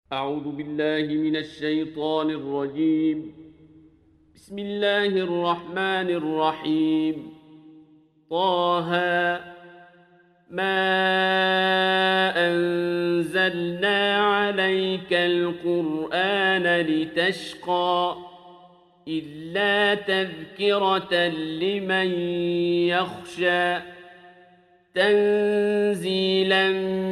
أعوذ بالله من الشيطان الرجيم. بسم الله الرحمن الرحيم. طه ما أنزلنا عليك القرآن لتشقى إلا تذكرة لمن يخشى تنزيلا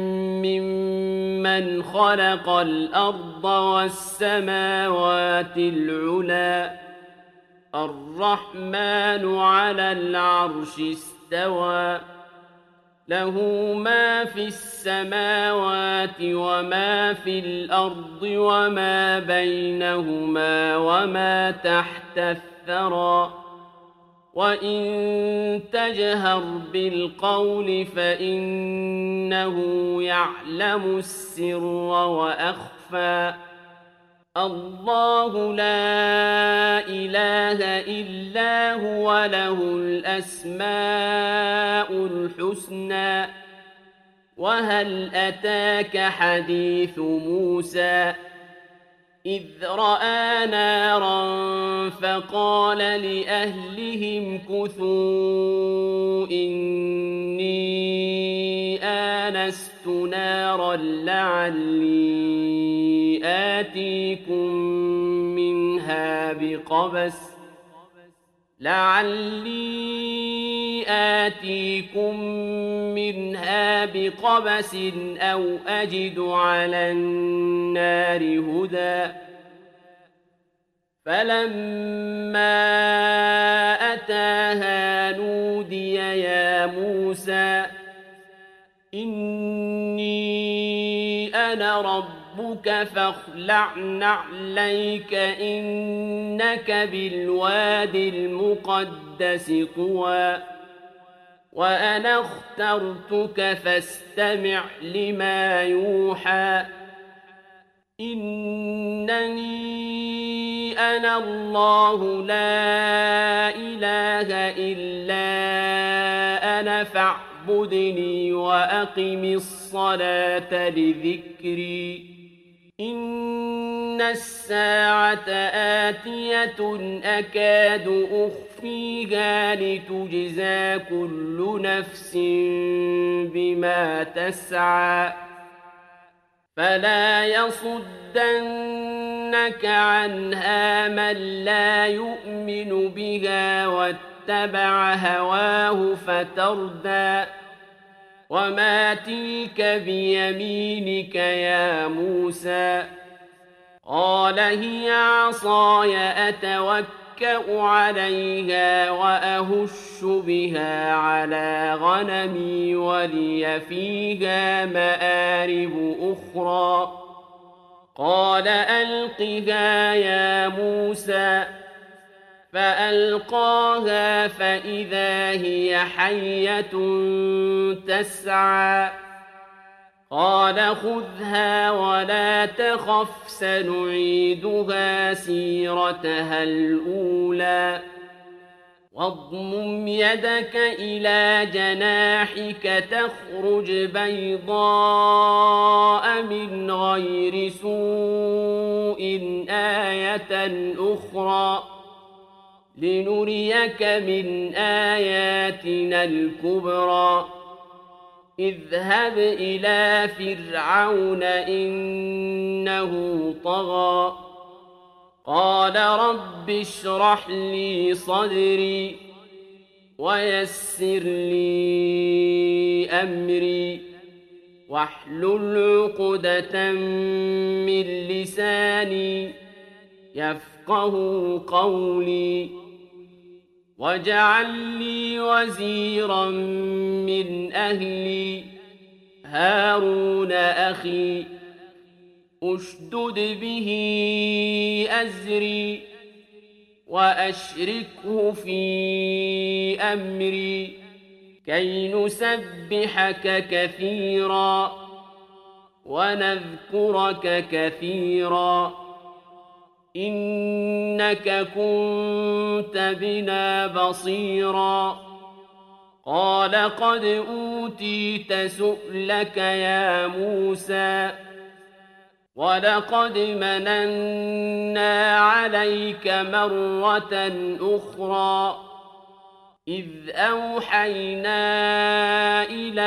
ممن خلق الأرض والسماوات العلى الرحمن على العرش استوى له ما في السماوات وما في الأرض وما بينهما وما تحت الثرى وإن تجهر بالقول فإنه يعلم السر وأخفى الله لا إله إلا هو له الأسماء الحسنى وهل أتاك حديث موسى إذ رأى نارا فقال لأهلهم كثوا إني آنست نارا لعلي آتيكم منها بقبس أو أجد على النار هدى فلما أتاها نودي يا موسى إني أنا ربك فاخلع نعليك إنك بالواد المقدس طوى وأنا اخترتك فاستمع لما يوحى إنني أنا الله لا إله إلا أنا فاعبدني وأقم الصلاة لذكري إن الساعة آتية أكاد أخفيها لتجزى كل نفس بما تسعى فلا يصدنك عنها من لا يؤمن بها واتبع هواه فتردى وما تلك بيمينك يا موسى قال هي عصاي أتوكأ عليها وأهش بها على غنمي ولي فيها مآرب أخرى قال ألقها يا موسى فألقاها فإذا هي حية تسعى قال خذها ولا تخف سنعيدها سيرتها الأولى واضمم يدك إلى جناحك تخرج بيضاء من غير سوء آية أخرى لنريك من آياتنا الكبرى اذهب إلى فرعون إنه طغى قال رب اشرح لي صدري ويسر لي أمري واحلل عقدة من لساني يفقه قولي واجعل لي وزيرا من أهلي هارون أخي أشدد به أزري وأشركه في أمري كي نسبحك كثيرا ونذكرك كثيرا إنك كنت بنا بصيرا قال قد أوتيت سؤلك يا موسى ولقد مننا عليك مرة أخرى إذ أوحينا إلى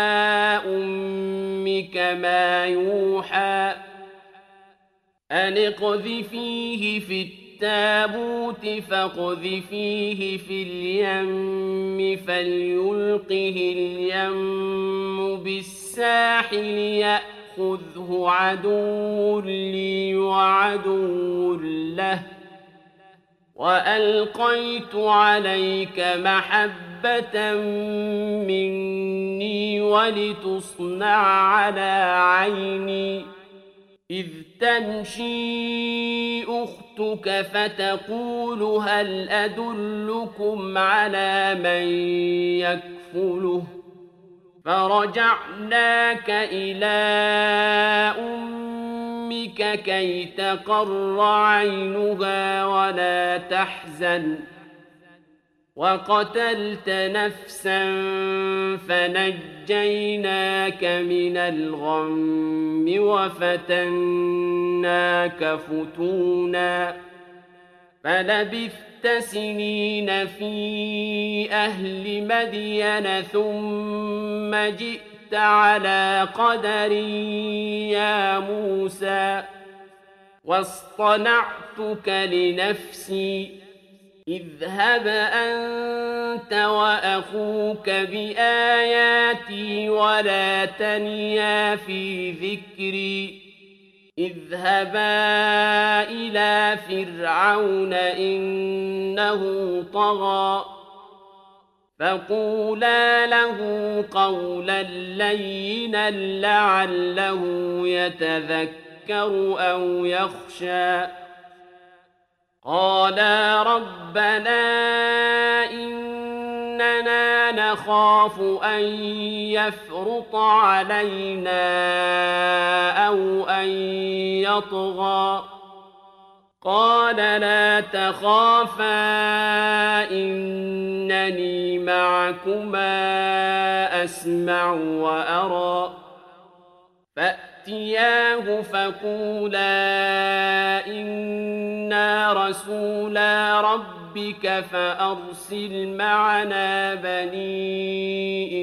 أمك ما يوحى أن اقذفيه في التابوت فاقذفيه في اليم فليلقه اليم بالساحل يأخذه عدو لي وعدو له وألقيت عليك محبة مني ولتصنع على عيني إذ تمشي أختك فتقول هل أدلكم على من يكفله فرجعناك إلى أمك كي تقر عينها ولا تحزن وقتلت نفسا فنجيناك من الغم وفتناك فتونا فلبثت سنين في أهل مدين ثم جئت على قدر يا موسى واصطنعتك لنفسي اذهب أنت وأخوك بآياتي ولا تنيا في ذكري اذهبا إلى فرعون إنه طغى فقولا له قولا لينا لعله يتذكر أو يخشى قالا ربنا إننا نخاف أن يفرط علينا أو أن يطغى قال لا تخافا إنني معكما أسمع وأرى فأتياه فقولا إنا رسولا ربك فأرسل معنا بني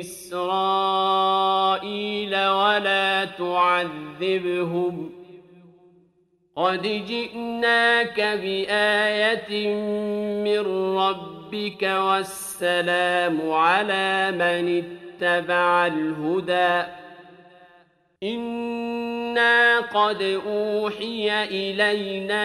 إسرائيل ولا تعذبهم قد جئناك بآية من ربك والسلام على من اتبع الهدى إنا قد أوحي إلينا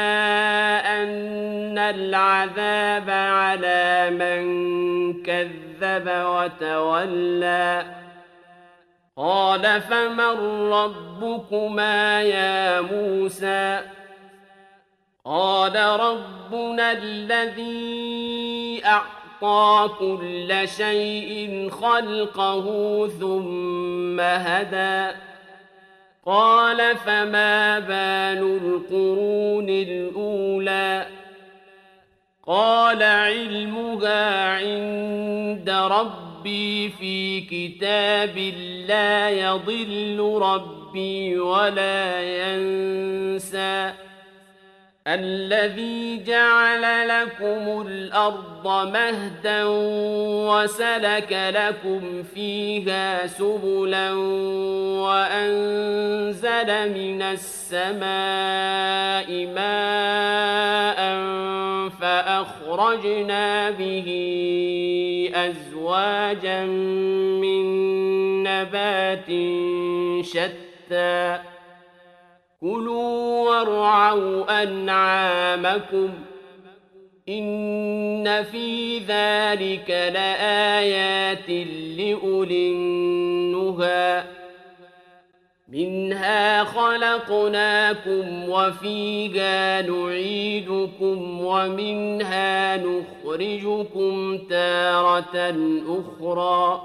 أن العذاب على من كذب وتولى قال فمن ربكما يا موسى قال ربنا الذي أعطى كل شيء خلقه ثم هدى قال فما بال القرون الأولى قال علمها عند ربي في كتاب لا يضل ربي ولا ينسى الذي جعل لكم الأرض مهدا وسلك لكم فيها سبلا وأنزل من السماء ماء فأخرجنا به أزواجا من نبات شتى كلوا وارعوا أنعامكم إن في ذلك لآيات لأولي النهى منها خلقناكم وفيها نعيدكم ومنها نخرجكم تارة أخرى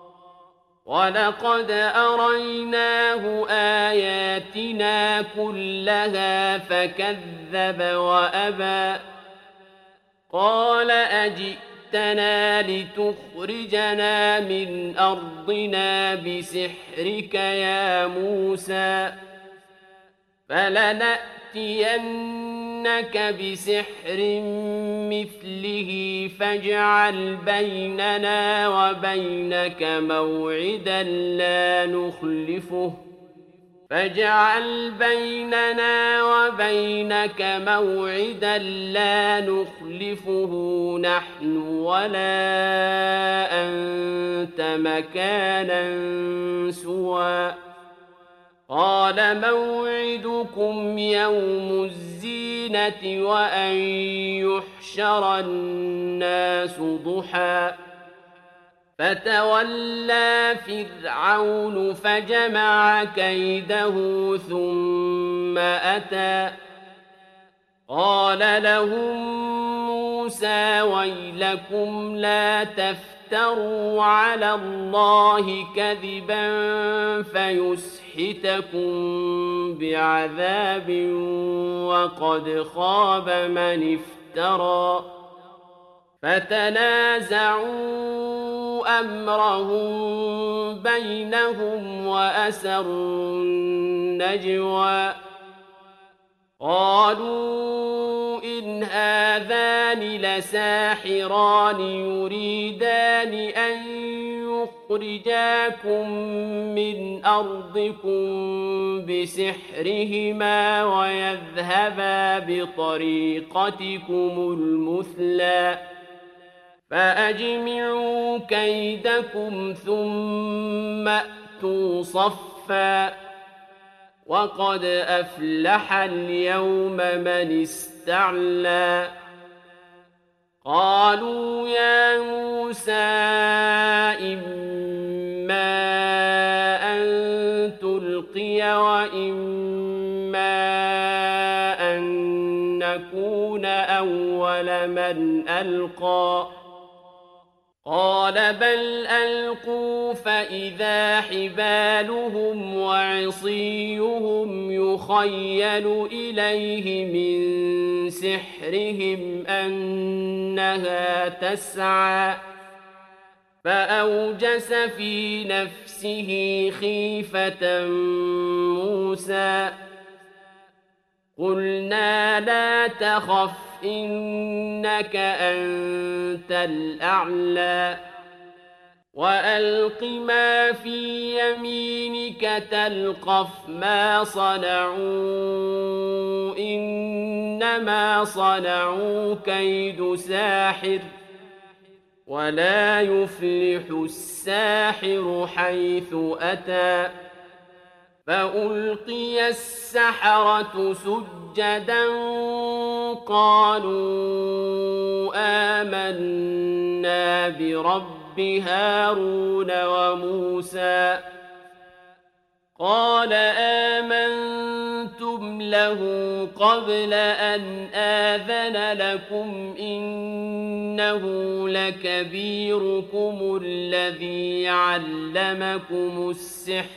ولقد أريناه آياتنا كلها فكذب وأبى قال أجئتنا لتخرجنا من أرضنا بسحرك يا موسى فلنأتينك بسحر مثله فاجعل بيننا وبينك موعدا لا نخلفه نحن ولا أنت مكانا سوى قال موعدكم يوم الزينة وأن يحشر الناس ضحى فتولى فرعون فجمع كيده ثم أتى قال لهم موسى ويلكم لا تفتروا على الله كذبا فيسحتكم بعذاب وقد خاب من افترى فتنازعوا أمرهم بينهم وأسروا النجوى قالوا إن هذان لساحران يريدان أن يخرجاكم من أرضكم بسحرهما ويذهبا بطريقتكم المثلى فأجمعوا كيدكم ثم أتوا صفا وقد أفلح اليوم من استعلى قالوا يا موسى إما أن تلقي وإما أن نكون أول من ألقى قال بل ألقوا فإذا حبالهم وعصيهم يخيل إليه من سحرهم أنها تسعى فأوجس في نفسه خيفة موسى قلنا لا تخف إنك أنت الأعلى وألق ما في يمينك تلقف ما صنعوا إنما صنعوا كيد ساحر ولا يفلح الساحر حيث أتى فألقي السحرة سجدا قالوا آمنا برب هارون وموسى قال آمنتم له قبل أن آذن لكم إنه لكبيركم الذي علمكم السحر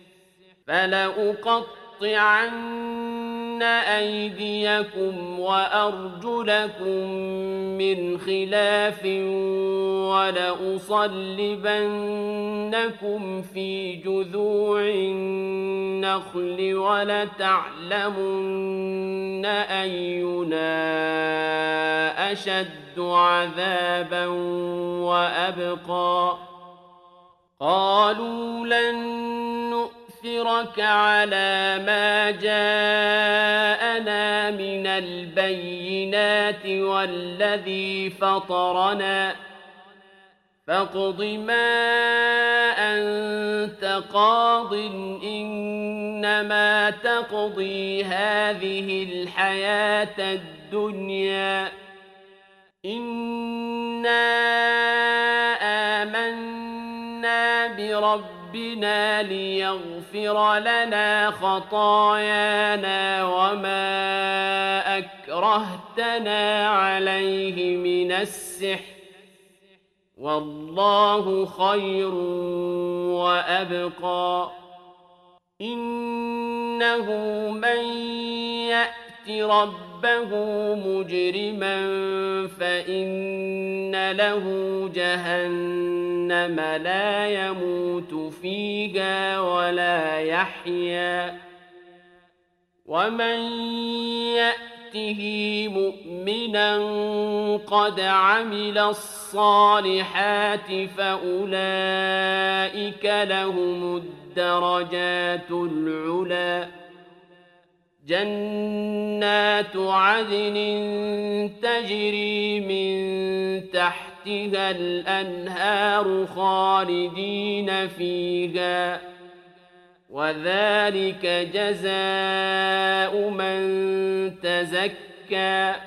فلأقطعن أيديكم وأرجلكم من خلاف ولأصلبنكم في جذوع النخل ولتعلمن أينا أشد عذابا وأبقى قالوا لن نؤثرك على ما جاءنا من البينات والذي فطرنا فاقض ما أنت قاض إنما تقضي هذه الحياة الدنيا إنا آمنا بربنا ليغفر لنا خطايانا وما أكرهتنا عليه من السحر والله خير وأبقى إنه من يأت ربه مجرما فإن له جهنم لا يموت فيها ولا يحيا ومن يأته مؤمنا قد عمل الصالحات فأولئك لهم الدرجات العلى جنات عدن تجري من تحتها الأنهار خالدين فيها وذلك جزاء من تزكى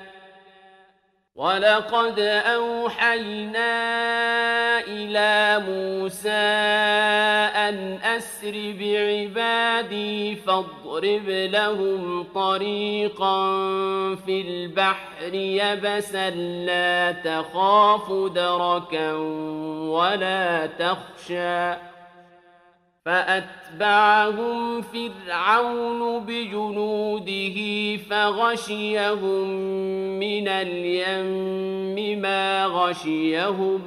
ولقد أوحينا إلى موسى أن أسر بعبادي فاضرب لهم طريقا في البحر يبسا لا تخاف دركا ولا تخشى فأتبعهم فرعون بجنوده فغشيهم من اليم ما غشيهم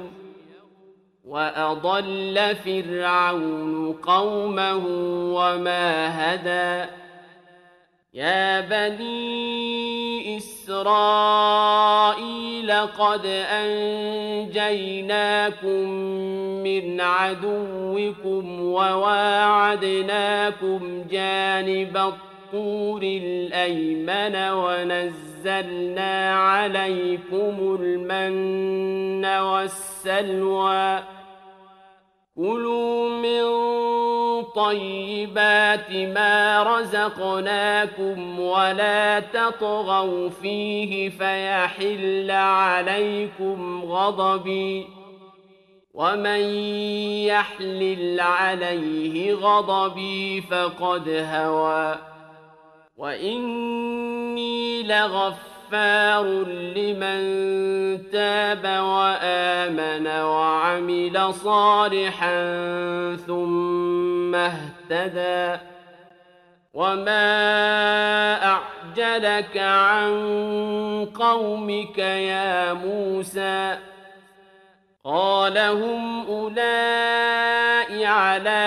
وأضل فرعون قومه وما هدى يا بني إسرائيل قد أنجيناكم من عدوكم وواعدناكم جانب الطور الأيمن ونزلنا عليكم المن والسلوى كلوا من طيبات ما رزقناكم ولا تطغوا فيه فيحل عليكم غضبي ومن يحلل عليه غضبي فقد هوى وإني لغفار لمن تاب وآمن وعمل صالحا ثم اهتدى وما أعجلك عن قومك يا موسى قال هم أولئك على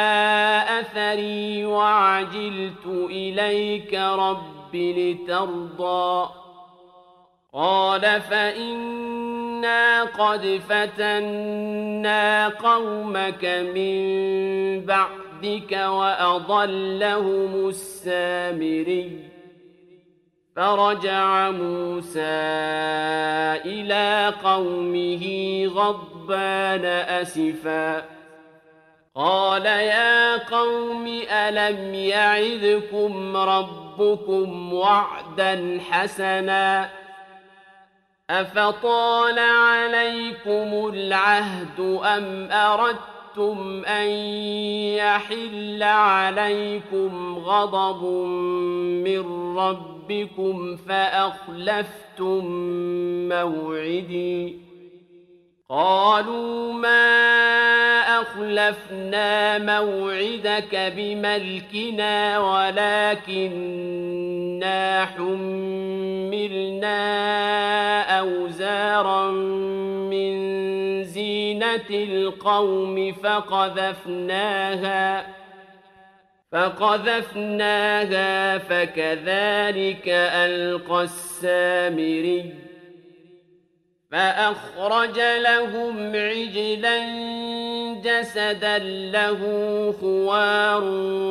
أثري وعجلت إليك رب لترضى قال فإنا قد فتنا قومك من بعدك وأضلهم السامري فرجع موسى إلى قومه غضبان أسفا قال يا قوم ألم يعظكم ربكم وعدا حسنا أفطال عليكم العهد أم أردتم أن يحل عليكم غضب من ربكم فأخلفتم موعدي قالوا ما أخلفنا موعدك بملكنا ولكننا حملنا أوزارا من زينة القوم فقذفناها فكذلك ألقى السامري فأخرج لهم عجلا جسدا له خوار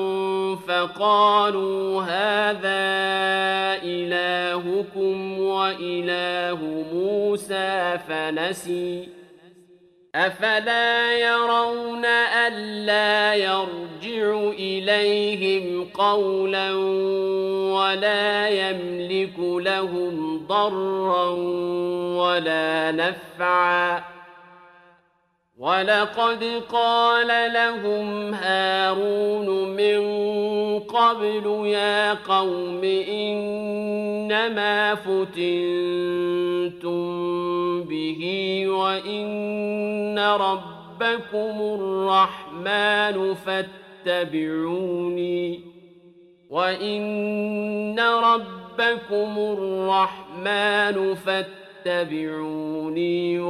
فقالوا هذا إلهكم وإله موسى فنسي أفلا يرون ألا يرجع إليهم قولا ولا يملك لهم ضرا ولا نفعا ولقد قال لهم هارون من قبل يا قوم إنما فتنتم به وإن ربكم الرحمن فاتبعوني فاتبعوني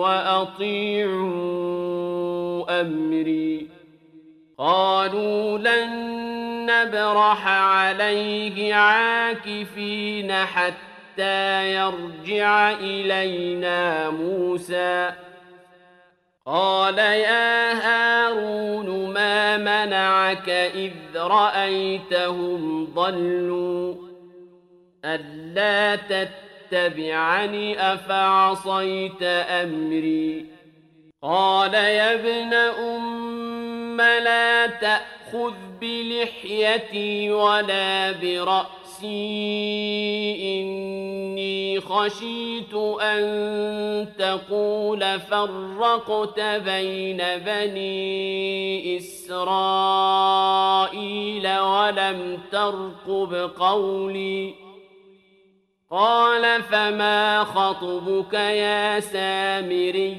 وأطيعوا أمري قالوا لن نبرح عليه عاكفين حتى يرجع إلينا موسى. قال يا هارون ما منعك إذ رأيتهم ضلوا ألا تتبعني أفعصيت أمري. قال يا ابن أم لا تأخذ بلحيتي ولا برأسي إني خشيت أن تقول فرقت بين بني إسرائيل ولم ترقب قولي. قال فما خطبك يا سامري؟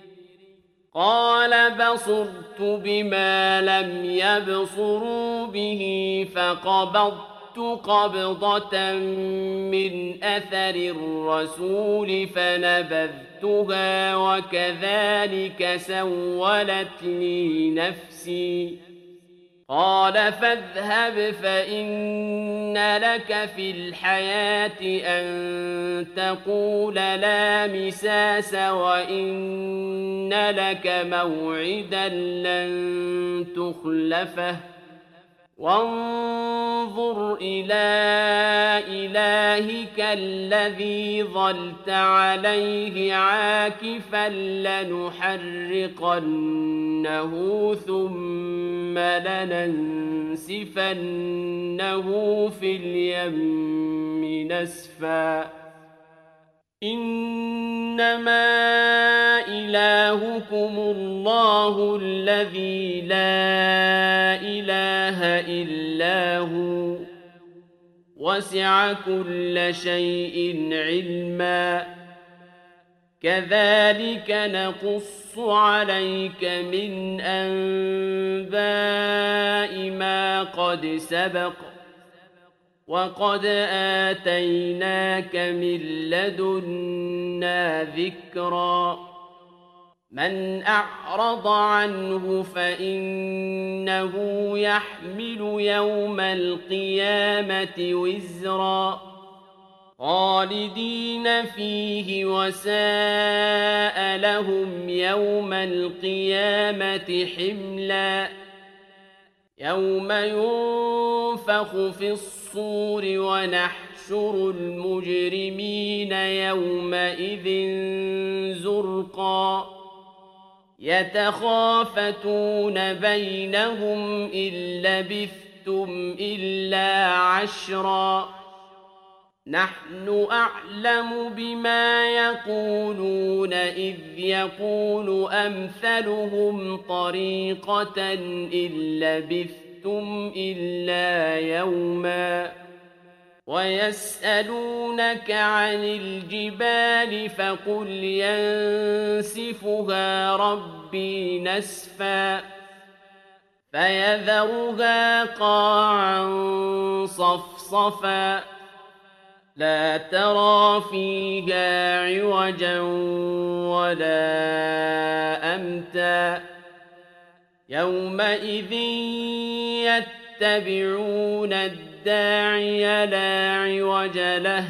قال بصرت بما لم يبصروا به فقبضت قبضة من أثر الرسول فنبذتها وكذلك سولت لي نفسي. قال فاذهب فإن لك في الحياة أن تقول لا مساس وإن لك موعدا لن تخلفه وانظر إلى إلهك الذي ظلت عليه عاكفا لنحرقنه ثم لننسفنه في اليم نسفا. إنما إلهكم الله الذي لا إله إلا هو وسع كل شيء علما. كذلك نقص عليك من أنباء ما قد سبق وقد آتيناك من لدنا ذكرا. من أعرض عنه فإنه يحمل يوم القيامة وزرا خالدين فيه وساء لهم يوم القيامة حملا. يوم ينفخ في الصور ونحشر المجرمين يومئذ زرقا يتخافتون بينهم إن لبثتم إلا عشرا نحن أعلم بما يقولون إذ يقول أمثلهم طريقة إن لبثتم إلا يوما. ويسألونك عن الجبال فقل ينسفها ربي نسفا فيذرها قاعا صفصفا لا ترى فيها عوجا ولا أمتا. يومئذ يتبعون الداعي لا عوج له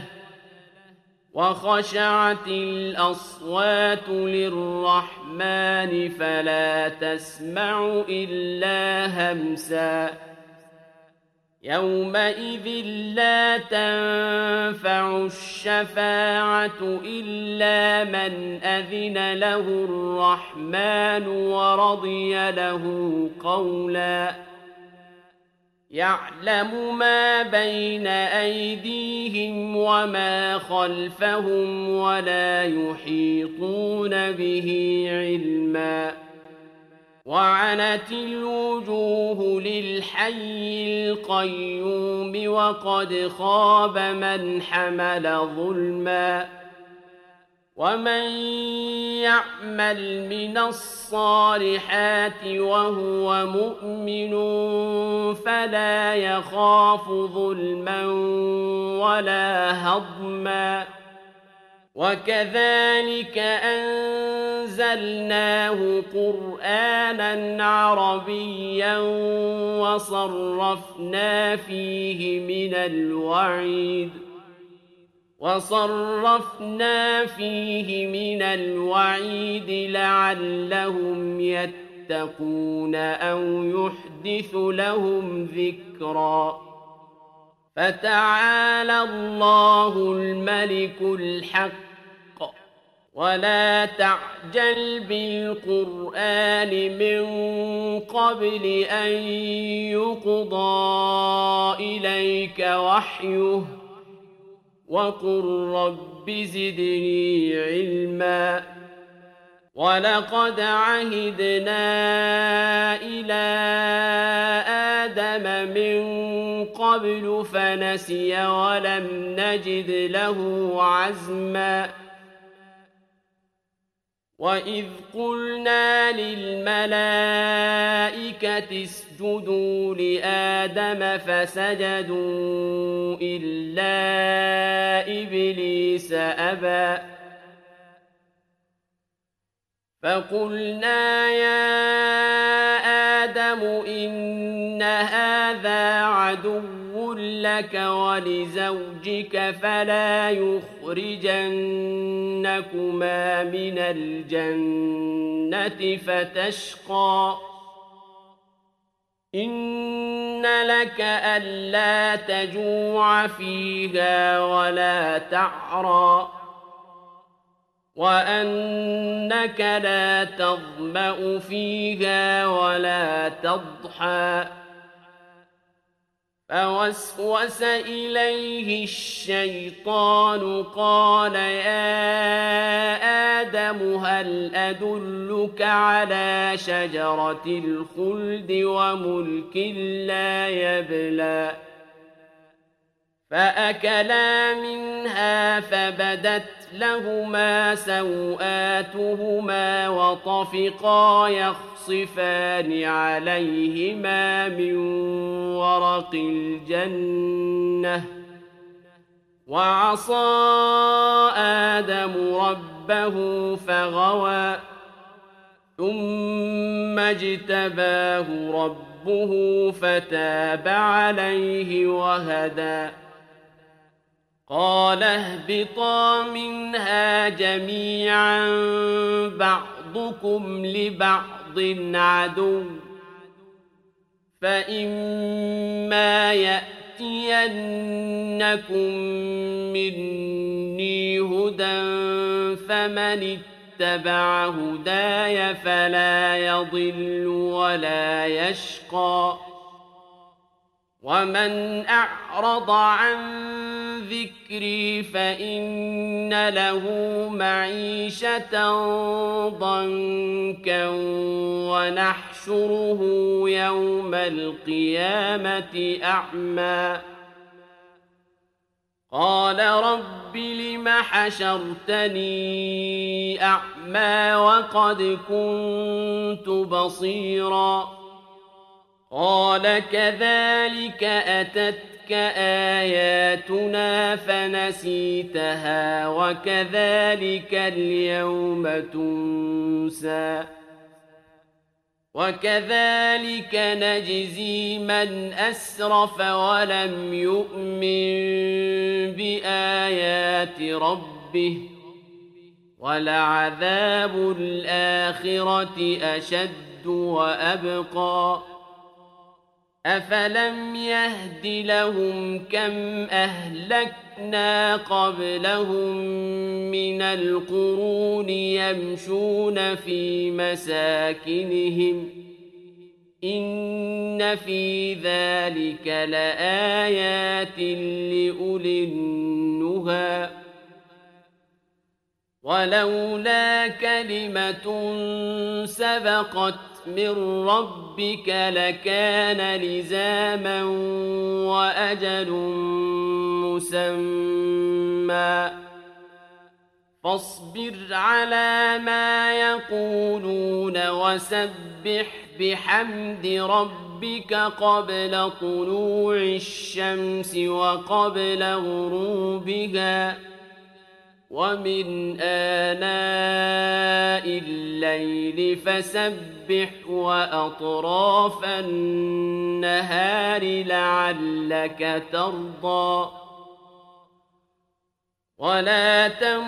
وخشعت الأصوات للرحمن فلا تسمع إلا همسا. يومئذ لا تنفع الشفاعة إلا من أذن له الرحمن ورضي له قولا. يعلم ما بين أيديهم وما خلفهم ولا يحيطون به علما. وعنت الوجوه للحي القيوم وقد خاب من حمل ظلما. ومن يعمل من الصالحات وهو مؤمن فلا يخاف ظلما ولا هضما. وكذلك أنزلناه قرآنا عربيا وصرفنا فيه من الوعيد لعلهم يتقون أو يحدث لهم ذكرا فتعالى الله الملك الحق ولا تعجل بالقرآن من قبل أن يقضى إليك وحيه وقل رب زدني علما ولقد عهدنا إلى آدم من قبل فنسي ولم نجد له عزما وإذ قلنا للملائكة اسجدوا لآدم فسجدوا إلا إبليس أبى فقلنا يا آدم إن هذا عدو لك ولزوجك فلا يخرجنكما من الجنة فتشقى إن لك ألا تجوع فيها ولا تعرى وأنك لا تظمأ فيها ولا تضحى فوسوس إليه الشيطان قال يا آدم هل أدلك على شجرة الخلد وملك لا يبلى فأكلا منها فبدت لهما سوآتهما وطفقا يخصفان عليهما من ورق الجنة وعصى آدم ربه فغوى ثم اجتباه ربه فتاب عليه وهدى قال اهبطا منها جميعا بعضكم لبعض عدو فإما يأتينكم مني هدى فمن اتبع هداي فلا يضل ولا يشقى ومن أعرض عن ذكري فإن له معيشة ضنكا ونحشره يوم القيامة أعمى قال رب لم حشرتني أعمى وقد كنت بصيرا قال كذلك أتتك آياتنا فنسيتها وكذلك اليوم تنسى وكذلك نجزي من أسرف ولم يؤمن بآيات ربه ولعذاب الآخرة أشد وأبقى أفلم يهد لهم كم أهلكنا قبلهم من القرون يمشون في مساكنهم إن في ذلك لآيات لأولي النهى ولولا كلمة سبقت من ربك لكان لزاما وأجل مسمى فاصبر على ما يقولون وسبح بحمد ربك قبل طلوع الشمس وقبل غروبها ومن آناء الليل فسبح وأطراف النهار لعلك ترضى ولا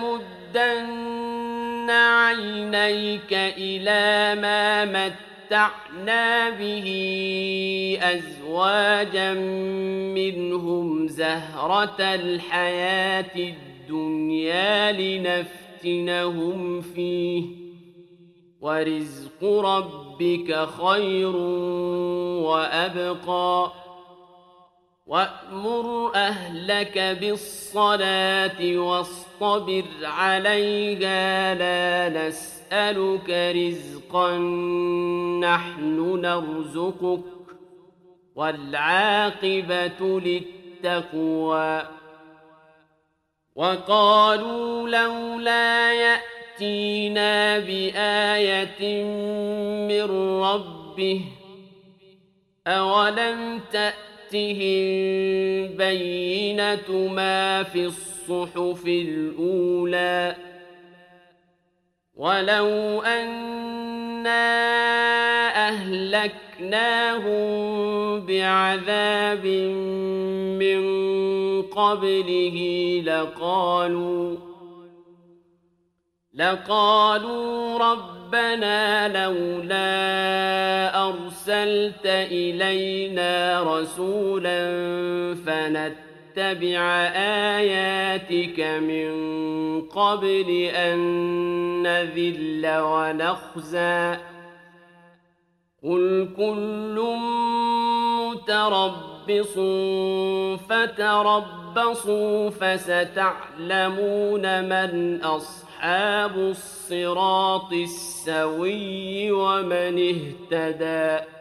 تمدن عينيك إلى ما متعنا به أزواجا منهم زهرة الحياة الدنيا لنفتنهم فيه ورزق ربك خير وأبقى وأمر أهلك بالصلاة واصطبر عليها لا نسألك رزقا نحن نرزقك والعاقبة للتقوى وقالوا لولا يأتينا بآية من ربه أولم تأتهم بينة ما في الصحف الأولى ولو أنا أهلكناهم بعذاب من قبله لقالوا ربنا لولا أرسلت إلينا رسولا فنتبع آياتك من قبل أن نذل ونخزى قل كل متربص فتربصوا فستعلمون من أصحاب الصراط السوي ومن اهتدى